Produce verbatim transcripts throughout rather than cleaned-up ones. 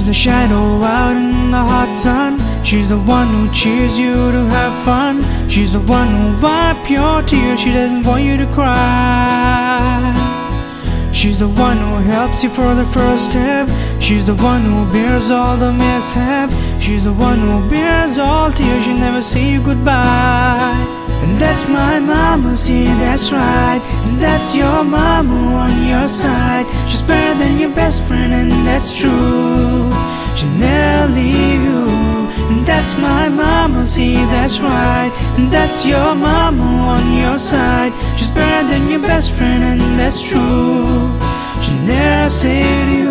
the shadow out in the hot sun. She's the one who cheers you to have fun. She's the one who wipes your tears. She doesn't want you to cry. She's the one who helps you for the first step. She's the one who bears all the mishap. She's the one who bears all tears. She'll never say you goodbye. And that's my mama, see, that's right. And that's your mama on your side. She's better than your best friend, and that's true. She'll never leave you. And that's my mama, see, that's right. And that's your mama on your side. She's better than your best friend, and that's true. She'll never say to you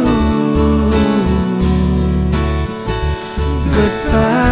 goodbye.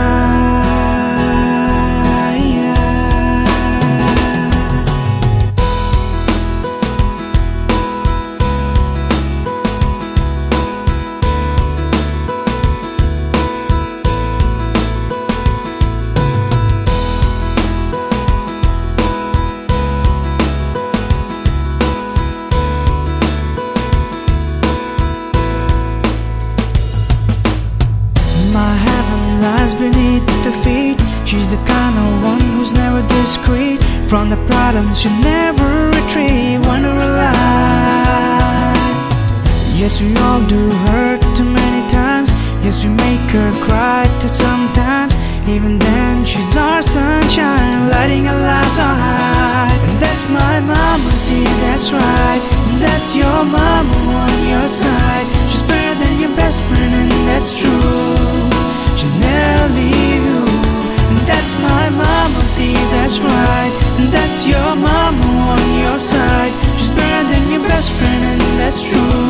My heaven lies beneath the feet. She's the kind of one who's never discreet. From the problems she'll never retreat. Wonder alive. Yes, we all do hurt too many times. Yes, we make her cry too sometimes. Even then, she's our sunshine, lighting our lives on high. And that's my mama, see, that's right. And that's your mama on your side. She's better than your best friend, and that's true. She'll never leave you. And that's my mama, see, that's right. And that's your mama on your side. She's better than your best friend, and that's true.